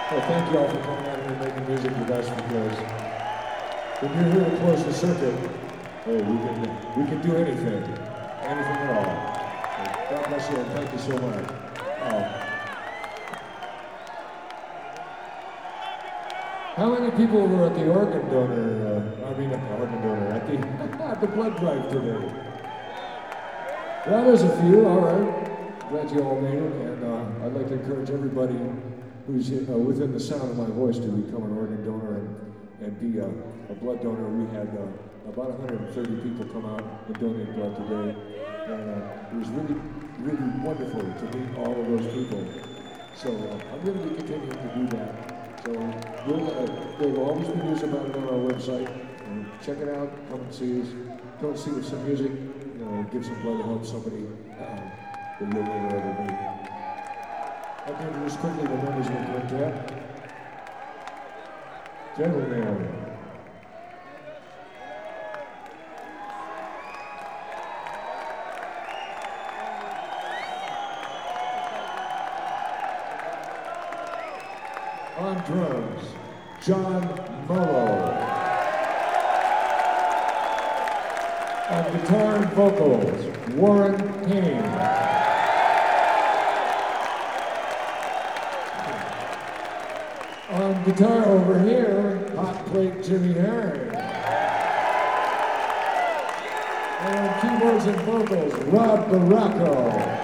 Well, thank you all for coming out here and making music with us because when you're here to close the circuit, hey, we can do anything at all. So God bless you and thank you so much. How many people were at the organ donor, at the blood drive today? Well, there's a few, all right. Glad you all made it, and I'd like to encourage everybody who's within the sound of my voice to become an organ donor and be a blood donor. We had about 130 people come out and donate blood today, and it was really, really wonderful to meet all of those people. So I'm going to be continuing to do that. So there will always be news about it on our website. Check it out. Come and see us. Come and see us some music. Give some blood to help somebody that you'll never ever meet. I'll give you just quickly the members of the quintet. Gentlemen. On drums, John Mullo. On guitar and vocals, Warren Payne. On guitar over here, hot plate Jimmy Herring. And on keyboards and vocals, Rob Baracco.